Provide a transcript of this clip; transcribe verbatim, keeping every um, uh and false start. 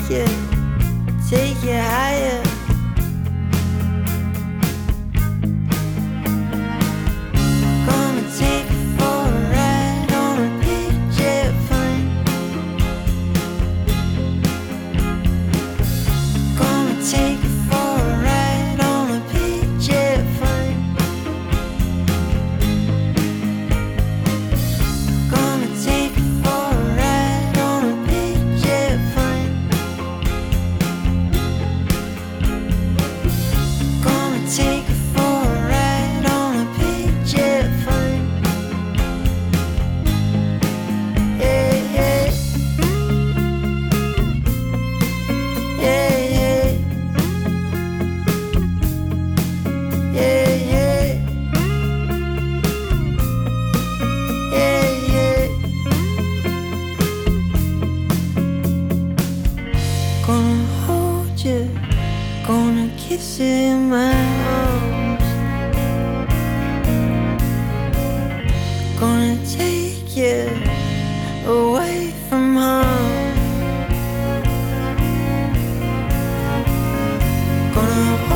you, take you higher. Gonna take you for a ride on a big jet plane. Gonna take you for a ride on a big jet plane. Gonna take you for a ride on a big jet plane. Gonna take you for a ride on a big jet plane. Yeah, yeah. Yeah, yeah. Yeah, yeah. Yeah, yeah. Gonna hold you, gonna kiss you in my arms. Gonna take you away from home. Gonna hold